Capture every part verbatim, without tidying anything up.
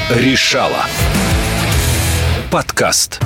Решала. Подкаст.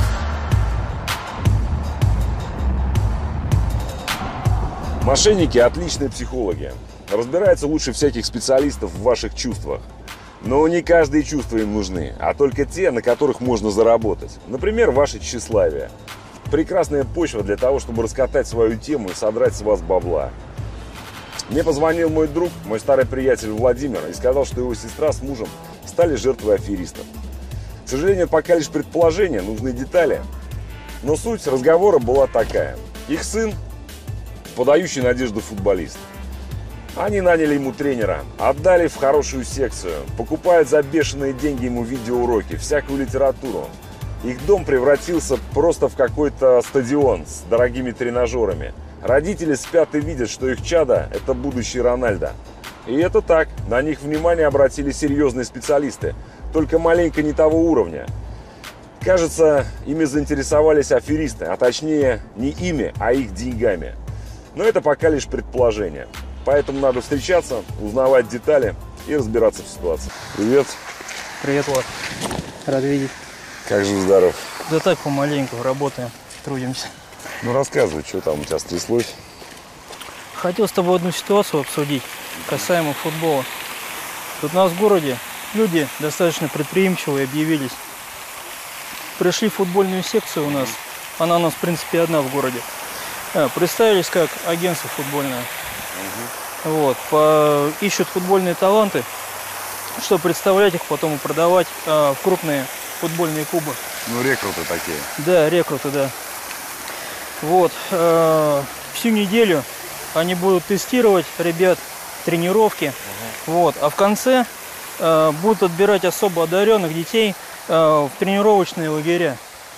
Мошенники – отличные психологи. Разбираются лучше всяких специалистов в ваших чувствах. Но не каждые чувства им нужны, а только те, на которых можно заработать. Например, ваше тщеславие. Прекрасная почва для того, чтобы раскатать свою тему и содрать с вас бабла. Мне позвонил мой друг, мой старый приятель Владимир, и сказал, что его сестра с мужем стали жертвой аферистов. К сожалению, пока лишь предположения, нужны детали. Но суть разговора была такая. Их сын – подающий надежду футболист. Они наняли ему тренера, отдали в хорошую секцию, покупают за бешеные деньги ему видеоуроки, всякую литературу. Их дом превратился просто в какой-то стадион с дорогими тренажерами. Родители спят и видят, что их чадо – это будущий Рональдо. И это так, на них внимание обратили серьезные специалисты, только маленько не того уровня. Кажется, ими заинтересовались аферисты, а точнее не ими, а их деньгами. Но это пока лишь предположение. Поэтому надо встречаться, узнавать детали и разбираться в ситуации. Привет. Привет, Влад. Рад видеть. Как же здоров? Да так, помаленьку, работаем, трудимся. Ну рассказывай, что там у тебя стряслось? Хотел с тобой одну ситуацию обсудить, касаемо футбола. Тут у нас в городе люди достаточно предприимчивые объявились. Пришли в футбольную секцию у нас, она у нас в принципе одна в городе. А, представились как агентство футбольное. Угу. Вот, по... ищут футбольные таланты, чтобы представлять их потом и продавать а, в крупные футбольные клубы. Ну, рекруты такие. Да, рекруты, да. Вот, э, всю неделю они будут тестировать ребят, тренировки. Угу. Вот, а в конце э, будут отбирать особо одаренных детей э, в тренировочные лагеря.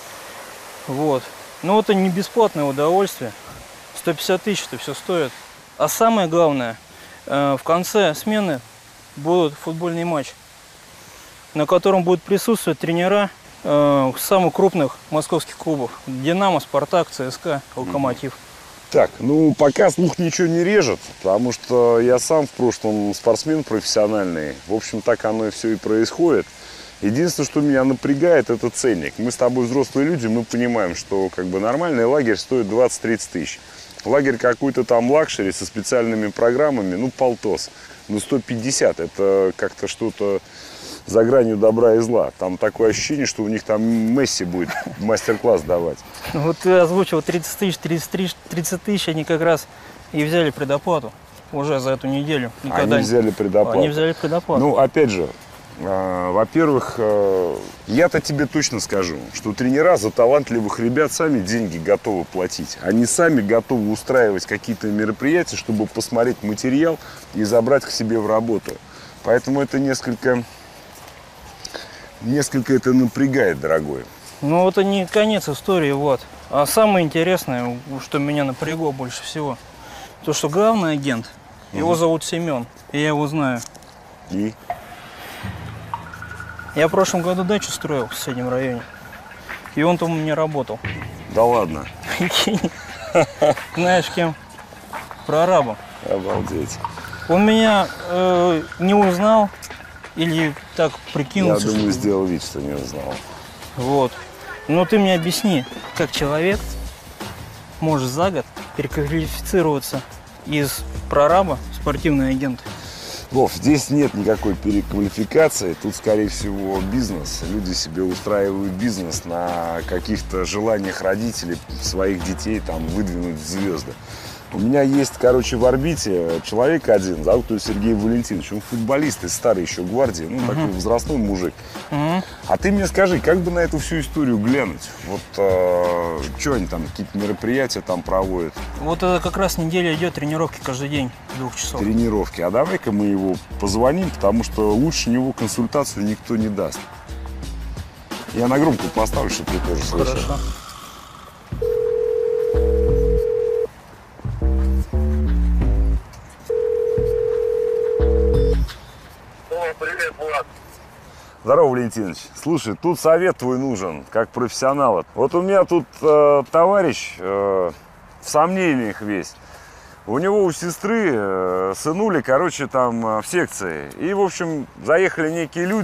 Вот. Но это не бесплатное удовольствие. сто пятьдесят тысяч это все стоит. А самое главное, э, в конце смены будет футбольный матч, на котором будут присутствовать тренера э, самых крупных московских клубов. Динамо, Спартак, ЦСКА, Локомотив. Так, ну пока слух ничего не режет, потому что я сам в прошлом спортсмен профессиональный. В общем, так оно и все и происходит. Единственное, что меня напрягает, это ценник. Мы с тобой взрослые люди, мы понимаем, что как бы нормальный лагерь стоит двадцать-тридцать тысяч. Лагерь какой-то там лакшери со специальными программами, ну полтос. Ну сто пятьдесят, это как-то что-то за гранью добра и зла. Там такое ощущение, что у них там Месси будет мастер-класс давать. Вот ты озвучил тридцать тысяч, тридцать тысяч, они как раз и взяли предоплату уже за эту неделю. Никогда они взяли предоплату. Они взяли предоплату. Ну, опять же, э, во-первых, э, я-то тебе точно скажу, что тренера за талантливых ребят сами деньги готовы платить. Они сами готовы устраивать какие-то мероприятия, чтобы посмотреть материал и забрать к себе в работу. Поэтому это несколько... Несколько это напрягает, дорогой. Ну, это не конец истории, вот. А самое интересное, что меня напрягло больше всего, то, что главный агент, угу. Его зовут Семен, и я его знаю. И? Я в прошлом году дачу строил в соседнем районе, и он там у меня работал. Да ладно? Знаешь, кем? Прорабом. Обалдеть. Он меня э, не узнал. Или так прикинулся? Я думаю, что... сделал вид, что не узнал. Вот. Но ты мне объясни, как человек может за год переквалифицироваться из прораба в спортивный агент? Вов, здесь нет никакой переквалификации. Тут, скорее всего, бизнес. Люди себе устраивают бизнес на каких-то желаниях родителей своих детей там выдвинуть в звезды. У меня есть, короче, в орбите человек один, зовут его Сергей Валентинович. Он футболист из старой еще гвардии, ну, uh-huh. такой возрастной мужик. Uh-huh. А ты мне скажи, как бы на эту всю историю глянуть? Вот, э, что они там, какие-то мероприятия там проводят? Вот это как раз неделя идет тренировки каждый день, двух часов. Тренировки. А давай-ка мы его позвоним, потому что лучше него консультацию никто не даст. Я на громко поставлю, чтобы ты тоже слышал. Хорошо. Привет, Влад. Здорово, Валентинович. Слушай, тут совет твой нужен, как профессионала. Вот у меня тут э, товарищ э, в сомнениях весь. У него у сестры э, сынули, короче, там э, в секции. И, в общем, заехали некие люди,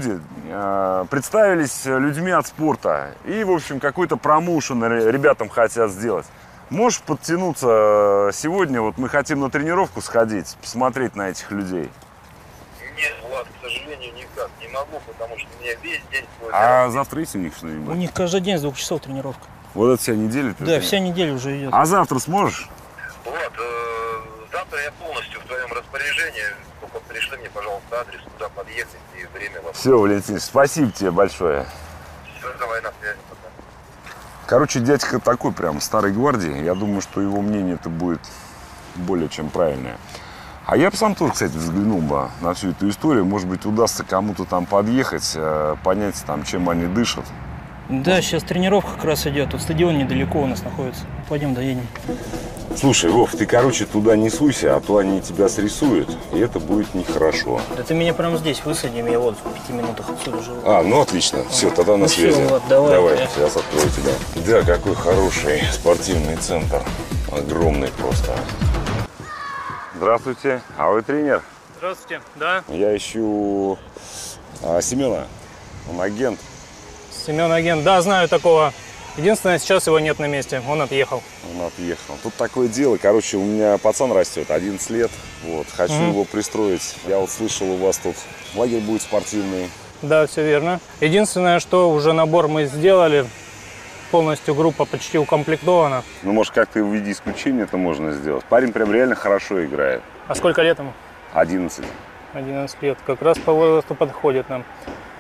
э, представились людьми от спорта. И, в общем, какой-то промоушен ребятам хотят сделать. Можешь подтянуться сегодня? Вот мы хотим на тренировку сходить, посмотреть на этих людей. Нет, Влад, к сожалению, никак не могу, потому что у меня весь день... А завтра есть у них У что-нибудь? них каждый день с двух часов тренировка. Вот это вся неделя? ты Да, знаешь? вся неделя уже идет. А завтра сможешь? Влад, э, завтра я полностью в твоем распоряжении. Только пришли мне, пожалуйста, адрес, куда подъехать и время вас. Все, Валентин, спасибо тебе большое. Все, давай на связи пока. Короче, дядька такой прям старой гвардии. Я думаю, что его мнение-то будет более чем правильное. А я бы сам тоже, кстати, взглянул бы на всю эту историю. Может быть, удастся кому-то там подъехать, э, понять, там, чем они дышат. Да, сейчас тренировка как раз идет. Тут стадион недалеко у нас находится. Пойдем доедем. Слушай, Вов, ты, короче, туда не суйся, а то они тебя срисуют, и это будет нехорошо. Да ты меня прямо здесь высадим, я вот в пяти минутах отсюда живу. А, ну отлично. Все, тогда на Ну связи. всё, Влад, давай. Давай, сейчас открою тебя. Да, какой хороший спортивный центр. Огромный просто. Здравствуйте. А вы тренер? Здравствуйте. Да, Я ищу а, Семена. Он агент. Семен агент. Да, знаю такого. Единственное, сейчас его нет на месте. Он отъехал. Он отъехал. Тут такое дело. Короче, у меня пацан растет, одиннадцать лет. Вот, хочу Мгм. его пристроить. Я вот слышал, у вас тут лагерь будет спортивный. Да, все верно. Единственное, что уже набор мы сделали. Полностью группа почти укомплектована. Ну, может, как-то в виде исключения это можно сделать. Парень прям реально хорошо играет. А сколько лет ему? одиннадцать. одиннадцать лет. Как раз по возрасту подходит нам.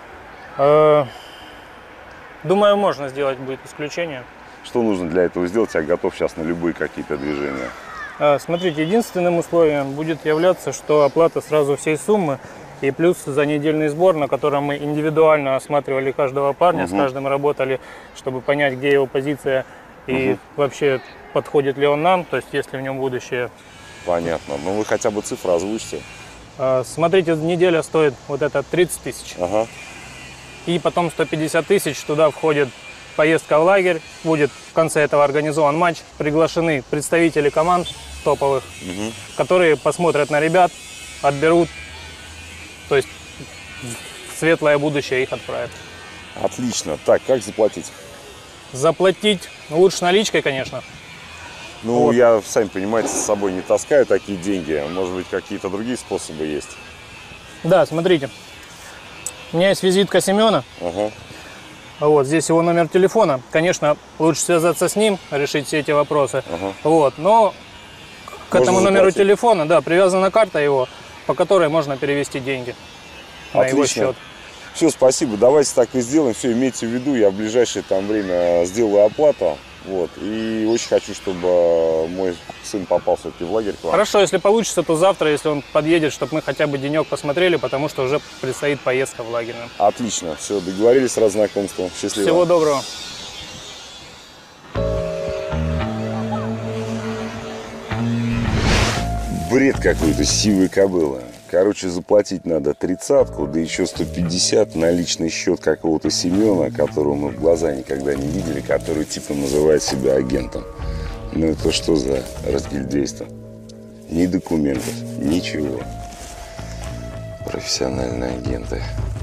Э, Думаю, можно сделать будет исключение. Что нужно для этого сделать? Я готов сейчас на любые какие-то движения. Э, Смотрите, единственным условием будет являться, что оплата сразу всей суммы и плюс за недельный сбор, на котором мы индивидуально осматривали каждого парня, Угу. с каждым работали, чтобы понять, где его позиция и Угу. вообще подходит ли он нам, то есть есть ли в нем будущее. Понятно. Ну, вы хотя бы цифры озвучьте. Э, Смотрите, неделя стоит вот это тридцать тысяч. Ага. И потом сто пятьдесят тысяч, туда входит поездка в лагерь, будет в конце этого организован матч, приглашены представители команд топовых, Угу. которые посмотрят на ребят, отберут, то есть в светлое будущее их отправят. Отлично. Так, как заплатить? Заплатить лучше наличкой, конечно. Ну, Вот. я, сами понимаете, с собой не таскаю такие деньги. Может быть, какие-то другие способы есть? Да, смотрите, у меня есть визитка Семена, Ага. вот здесь его номер телефона. Конечно, лучше связаться с ним, решить все эти вопросы. Ага. Вот, но к Можно этому номеру заплатить. телефона, да, привязана карта его, по которой можно перевести деньги на его Отлично. счет. Все, спасибо. Давайте так и сделаем. Все, имейте в виду, я в ближайшее там время сделаю оплату. Вот. И очень хочу, чтобы мой сын попал все-таки в лагерь к вам. Хорошо, если получится, то завтра, если он подъедет, чтобы мы хотя бы денек посмотрели, потому что уже предстоит поездка в лагерь. Отлично. Все, договорились, раз знакомство. Счастливо. Всего доброго. Бред какой-то, сивая кобыла. Короче, заплатить надо тридцатку, да еще сто пятьдесят на личный счет какого-то Семена, которого мы в глаза никогда не видели, который типа называет себя агентом. Ну это что за разгильдейство? Ни документов, ничего. Профессиональные агенты.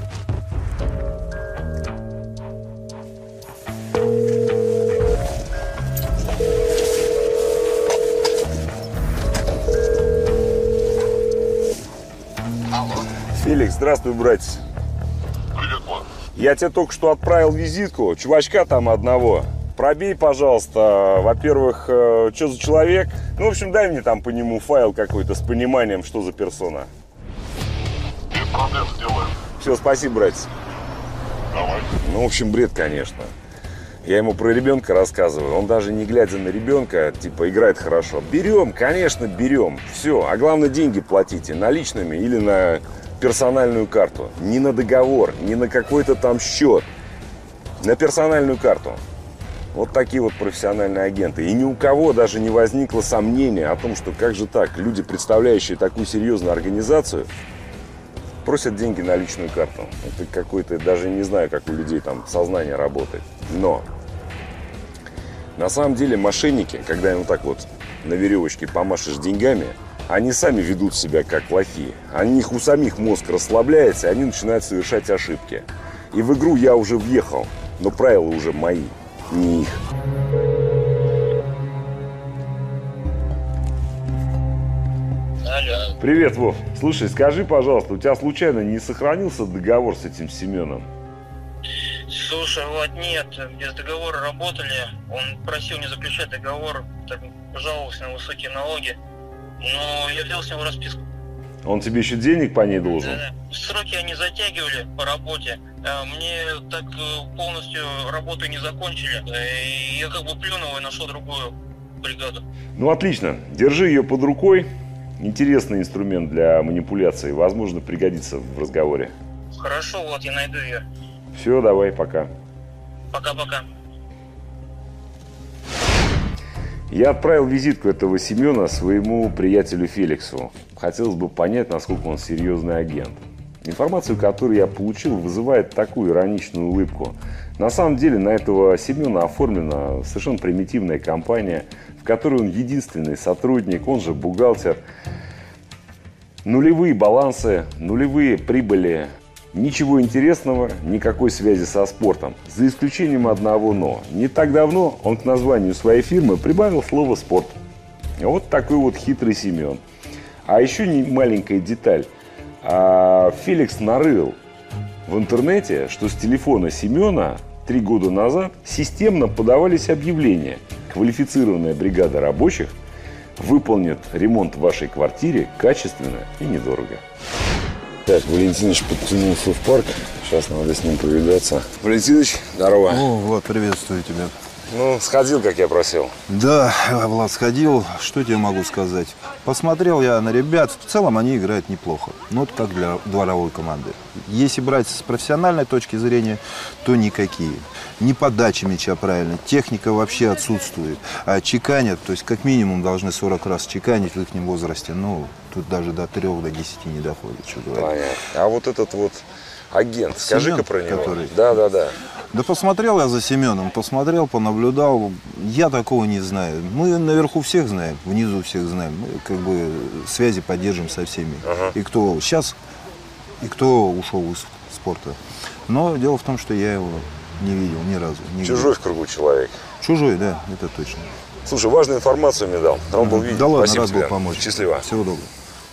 Феликс, здравствуй, братец. Привет, Влад. Я тебе только что отправил визитку, чувачка там одного. Пробей, пожалуйста, во-первых, э, что за человек. Ну, в общем, дай мне там по нему файл какой-то с пониманием, что за персона. Без проблем сделаем. Все, спасибо, братец. Давай. Ну, в общем, бред, конечно. Я ему про ребенка рассказываю. Он даже не глядя на ребенка, типа, играет хорошо. Берем, конечно, берем. Все. А главное, деньги платите наличными или на персональную карту. Не на договор, не на какой-то там счет. На персональную карту. Вот такие вот профессиональные агенты. И ни у кого даже не возникло сомнения о том, что как же так, люди, представляющие такую серьезную организацию, просят деньги на личную карту. Это какой-то, даже не знаю, как у людей там сознание работает. Но на самом деле мошенники, когда им вот так вот на веревочке помашешь деньгами, они сами ведут себя как лохи. У них у самих мозг расслабляется, и они начинают совершать ошибки. И в игру я уже въехал, но правила уже мои, не их. Алло. Привет, Вов. Слушай, скажи, пожалуйста, у тебя случайно не сохранился договор с этим Семеном? Слушай, вот нет, без договора работали. Он просил не заключать договор, так жаловался на высокие налоги. Но я взял с него расписку. Он тебе еще денег по ней должен? Да, сроки они затягивали по работе. Мне так полностью работу не закончили. И я как бы плюнул и нашел другую бригаду. Ну, отлично. Держи ее под рукой. Интересный инструмент для манипуляции. Возможно, пригодится в разговоре. Хорошо, вот я найду ее. Все, давай, пока. Пока-пока. Я отправил визитку этого Семена своему приятелю Феликсу. Хотелось бы понять, насколько он серьезный агент. Информацию, которую я получил, вызывает такую ироничную улыбку. На самом деле на этого Семена оформлена совершенно примитивная компания, в которой он единственный сотрудник, он же бухгалтер. Нулевые балансы, нулевые прибыли. Ничего интересного, никакой связи со спортом. За исключением одного «но». Не так давно он к названию своей фирмы прибавил слово «спорт». Вот такой вот хитрый Семен. А еще не маленькая деталь. А Феликс нарыл в интернете, что с телефона Семена три года назад системно подавались объявления. Квалифицированная бригада рабочих выполнит ремонт в вашей квартире качественно и недорого. Так, Валентинович подтянулся в парк. Сейчас надо с ним повидаться. Валентинович, здорово. О, Влад, приветствую тебя. Ну, сходил, как я просил. Да, Влад, сходил. Что тебе могу сказать? Посмотрел я на ребят. В целом они играют неплохо. Ну, вот как для дворовой команды. Если брать с профессиональной точки зрения, то никакие. Не подача мяча правильно, техника вообще отсутствует. А чеканят, то есть как минимум должны сорок раз чеканить в их возрасте. Ну, тут даже до трех, до десяти не доходит, что говорить. Понятно. А вот этот вот агент, скажи-ка Семен, про него. который- Да, да, да. Да посмотрел я за Семеном, посмотрел, понаблюдал. Я такого не знаю. Мы наверху всех знаем, внизу всех знаем. Мы как бы связи поддерживаем со всеми. Ага. И кто сейчас, и кто ушел из спорта. Но дело в том, что я его не видел ни разу. Нигде. Чужой в кругу человек. Чужой, да, это точно. Слушай, важную информацию мне дал. Рад был видеть. Да ладно, Спасибо рад был тебе. помочь. Счастливо. Всего доброго.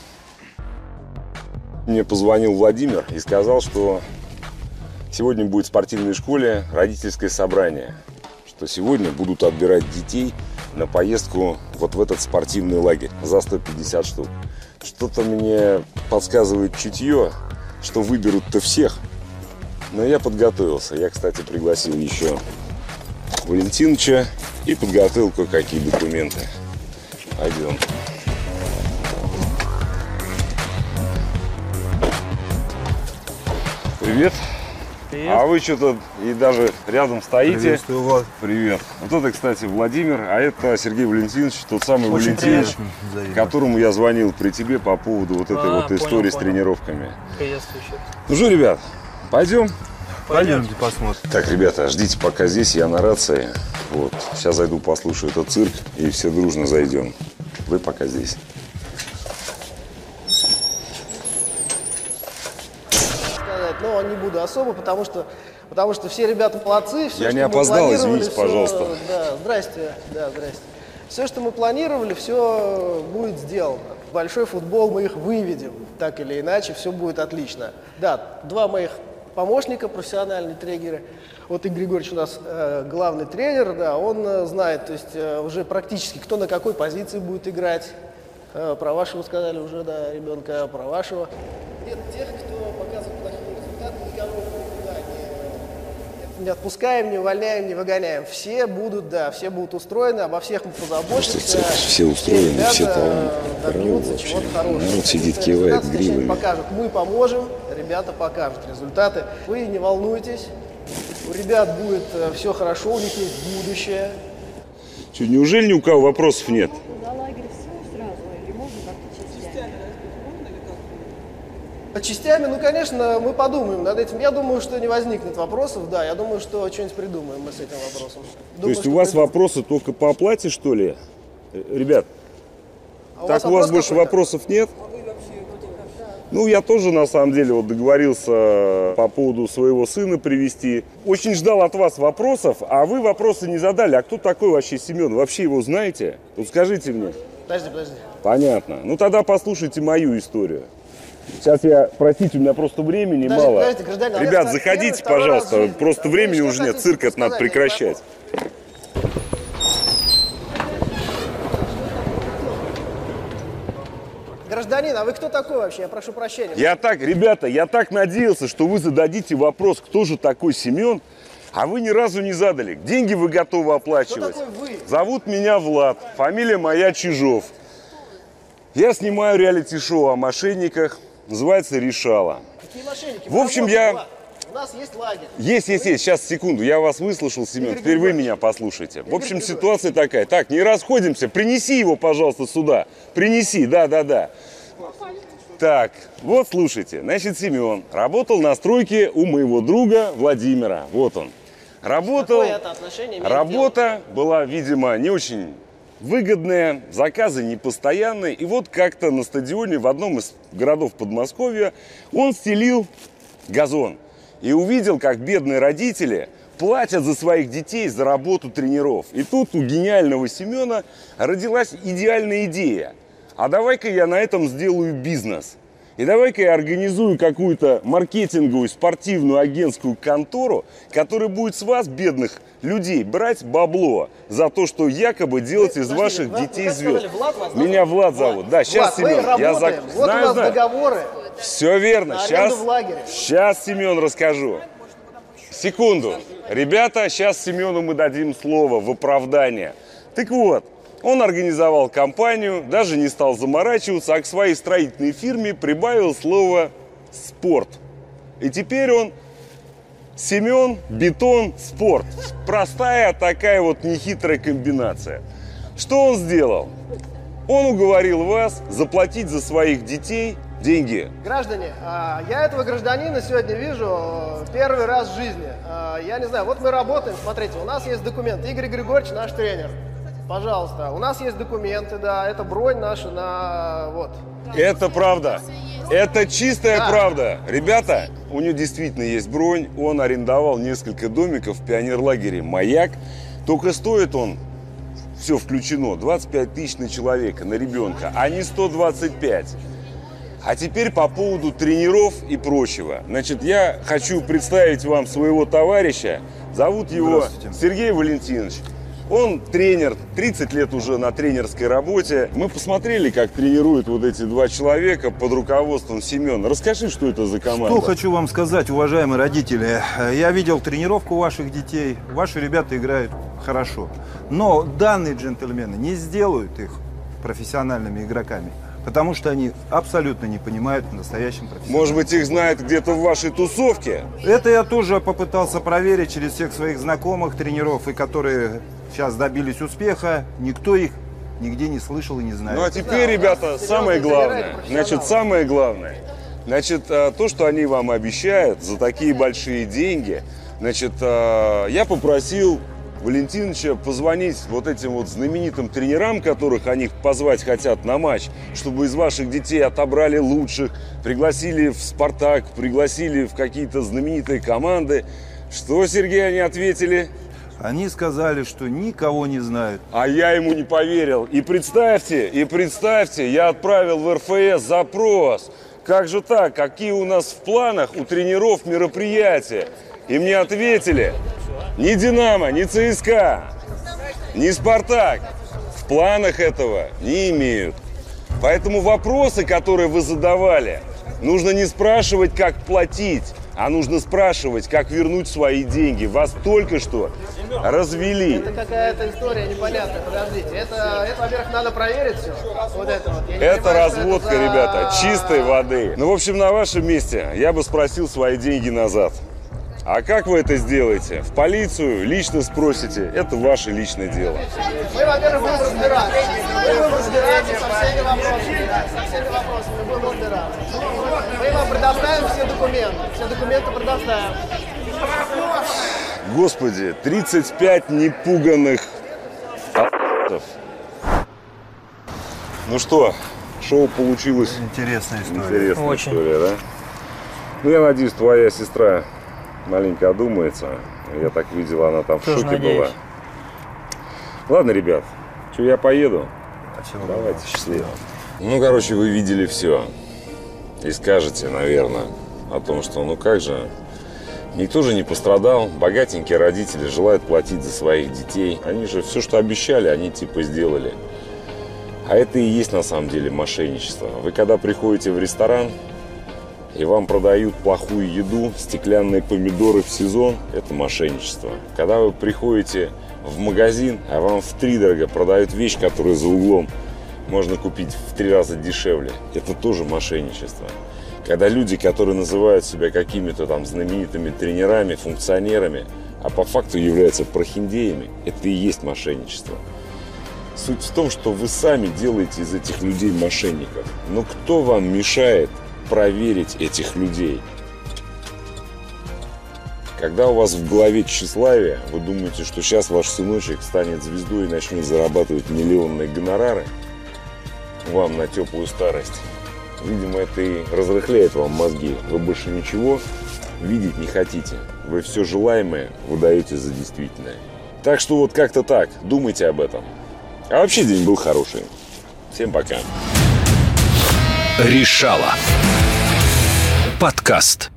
Мне позвонил Владимир и сказал, что сегодня будет в спортивной школе родительское собрание. Что сегодня будут отбирать детей на поездку вот в этот спортивный лагерь за сто пятьдесят штук. Что-то мне подсказывает чутье, что выберут-то всех. Но я подготовился. Я, кстати, пригласил еще Валентиновича и подготовил кое-какие документы. Пойдем. Привет. Привет. А вы что-то и даже рядом стоите. Приветствую, Влад. Привет. Вот это, кстати, Владимир, а это Сергей Валентинович, тот самый Очень Валентинович, приятно. Взаимно. которому я звонил при тебе по поводу вот этой А, вот понял, истории с понял. тренировками. Приветствую еще. Ну что, ребят, пойдем? Пойдемте посмотрим. Так, ребята, ждите пока здесь, я на рации. Вот. Сейчас зайду, послушаю этот цирк, и все дружно зайдем. Вы пока здесь. сказать, но не буду особо, потому что, потому что все ребята молодцы. Все, Я что не мы опоздал, планировали, извините, все- пожалуйста. Да, здрасте, да, здрасте. Все, что мы планировали, все будет сделано. Большой футбол мы их выведем, так или иначе, все будет отлично. Да, два моих помощника, профессиональные тренеры. Вот Игорь Григорьевич у нас э, главный тренер, да, он э, знает, то есть э, уже практически кто на какой позиции будет играть. Э, про вашего сказали уже, да, ребенка, про вашего. Нет тех, кто показывает плохие результаты, никого никуда не, не отпускаем, не увольняем, не выгоняем. Все будут, да, все будут устроены, обо всех мы позаботимся. Просто все устроены, ребята все таланты. добьются Здорово чего-то вообще. хорошего. Народ сидит, Результаты кивает сначала гривами. покажут. Мы поможем, ребята покажут результаты. Вы не волнуйтесь, у ребят будет все хорошо, у них есть будущее. Что, неужели ни у кого вопросов нет? За лагерь все сразу или можно как-то частями? По частями, ну, конечно, мы подумаем над этим. Я думаю, что не возникнет вопросов, да. Я думаю, что что-нибудь придумаем мы с этим вопросом. То есть у вас вопросы только по оплате, что ли? Э, Ребят, А так у вас вопрос больше какой-то? вопросов нет? Ну, я тоже, на самом деле, вот договорился по поводу своего сына привезти. Очень ждал от вас вопросов, а вы вопросы не задали. А кто такой вообще Семен? Вообще его знаете? Вот скажите мне. Подожди, подожди. Понятно. Ну, тогда послушайте мою историю. Сейчас я, простите, у меня просто времени Подожди, мало. подожди, гражданин, а Ребят, это заходите, первый, второй раз в пожалуйста. жизни. Просто Вы времени что уже нет. хотите Цирк это надо сказать? прекращать. Гражданин, а вы кто такой вообще? Я прошу прощения. Я так, ребята, я так надеялся, что вы зададите вопрос, кто же такой Семен, а вы ни разу не задали. Деньги вы готовы оплачивать. Кто такой вы? Зовут меня Влад, фамилия моя Чижов. Я снимаю реалити-шоу о мошенниках, называется «Решала». Какие мошенники? В общем, Вы я- работаете, У нас есть лагерь. Есть, есть, есть. Сейчас, секунду. Я вас выслушал, Семен. Игорь Теперь вы Григорьевич. меня послушайте. В общем, Григорьевич. ситуация такая. Так, не расходимся. Принеси его, пожалуйста, сюда. Принеси, да, да, да. Так, вот слушайте. Значит, Семен работал на стройке у моего друга Владимира. Вот он. Работал. Какое это отношение имеет Работа была, видимо, не очень выгодная, заказы непостоянные. И вот как-то на стадионе в одном из городов Подмосковья он стелил газон. И увидел, как бедные родители платят за своих детей за работу тренеров. И тут у гениального Семена родилась идеальная идея. А давай-ка я на этом сделаю бизнес. И давай-ка я организую какую-то маркетинговую, спортивную, агентскую контору, которая будет с вас, бедных людей, брать бабло за то, что якобы делать из Подождите, ваших вы- вы детей как сказали, звезд. Влад вас Меня зовут? Влад зовут. Да, сейчас, Влад, мы Семен. Я работаем. зак- Вот знаю, у нас знаю. договоры. Все верно. На Сейчас, аренду в лагере. сейчас, Семен, расскажу. Секунду. Ребята, сейчас Семену мы дадим слово в оправдание. Так вот, он организовал компанию, даже не стал заморачиваться, а к своей строительной фирме прибавил слово «спорт». И теперь он Семен, бетон, спорт. Простая такая вот нехитрая комбинация. Что он сделал? Он уговорил вас заплатить за своих детей деньги. Граждане, а, я этого гражданина сегодня вижу э, первый раз в жизни. А, Я не знаю, вот мы работаем, смотрите, у нас есть документы. Игорь Григорьевич наш тренер. Пожалуйста, у нас есть документы, да, это бронь наша на, вот. Это правда. Это чистая Да. правда. Ребята, у него действительно есть бронь. Он арендовал несколько домиков в пионерлагере «Маяк». Только стоит он, все включено, двадцать пять тысяч на человека, на ребенка, а не сто двадцать пять. А теперь по поводу тренеров и прочего. Значит, я хочу представить вам своего товарища. Зовут его Здравствуйте. Сергей Валентинович. Он тренер, тридцать лет уже на тренерской работе. Мы посмотрели, как тренируют вот эти два человека под руководством Семена. Расскажи, что это за команда. Что хочу вам сказать, уважаемые родители. Я видел тренировку ваших детей. Ваши ребята играют хорошо. Но данные джентльмены не сделают их профессиональными игроками. Потому что они абсолютно не понимают в настоящем профессионализме. Может быть, их знают где-то в вашей тусовке? Это я тоже попытался проверить через всех своих знакомых тренеров, и которые сейчас добились успеха. Никто их нигде не слышал и не знает. Ну а теперь, ребята, самое главное. Значит, самое главное. Значит, э, то, что они вам обещают за такие большие деньги, значит, э, я попросил Валентиновича позвонить вот этим вот знаменитым тренерам, которых они позвать хотят на матч, чтобы из ваших детей отобрали лучших, пригласили в «Спартак», пригласили в какие-то знаменитые команды. Что, Сергей, они ответили? Они сказали, что никого не знают. А я ему не поверил. И представьте, и представьте, я отправил в эр эф эс запрос. Как же так? Какие у нас в планах у тренеров мероприятия? И мне ответили: ни «Динамо», ни «цэ эс ка а», ни «Спартак» в планах этого не имеют. Поэтому вопросы, которые вы задавали, нужно не спрашивать, как платить, а нужно спрашивать, как вернуть свои деньги. Вас только что развели. Это какая-то история непонятная, подождите. Это, это во-первых, надо проверить все. Вот это вот. Я не Это понимаю, что разводка, это за- ребята, чистой воды. Ну, в общем, на вашем месте я бы спросил свои деньги назад. А как вы это сделаете? В полицию лично спросите. Это ваше личное дело. Мы, во-первых, будем разбираться. Мы будем разбираться со всеми вопросами. Да, со всеми вопросами мы будем разбираться. Мы вам предоставим все документы. Все документы предоставим. Господи, тридцать пять непуганных а**тов. Ну что, шоу получилось. Интересная история. Интересная Очень. история, да? Ну, я надеюсь, твоя сестра маленько одумается. Я так видел, она там в Тоже шоке надеюсь. была. Ладно, ребят, что, я поеду? Всего Давайте, счастливо. Ну, короче, вы видели все. И скажете, наверное, о том, что ну как же, никто же не пострадал. Богатенькие родители желают платить за своих детей. Они же все, что обещали, они типа сделали. А это и есть на самом деле мошенничество. Вы когда приходите в ресторан, и вам продают плохую еду, стеклянные помидоры в сезон, это мошенничество. Когда вы приходите в магазин, а вам втридорога продают вещь, которую за углом можно купить в три раза дешевле, это тоже мошенничество. Когда люди, которые называют себя какими-то там знаменитыми тренерами, функционерами, а по факту являются прохиндеями, это и есть мошенничество. Суть в том, что вы сами делаете из этих людей мошенников. Но кто вам мешает проверить этих людей? Когда у вас в голове тщеславие, вы думаете, что сейчас ваш сыночек станет звездой и начнет зарабатывать миллионные гонорары вам на теплую старость. Видимо, это и разрыхляет вам мозги. Вы больше ничего видеть не хотите. Вы все желаемое выдаете за действительное. Так что вот как-то так. Думайте об этом. А вообще день был хороший. Всем пока. Решала. Подкаст.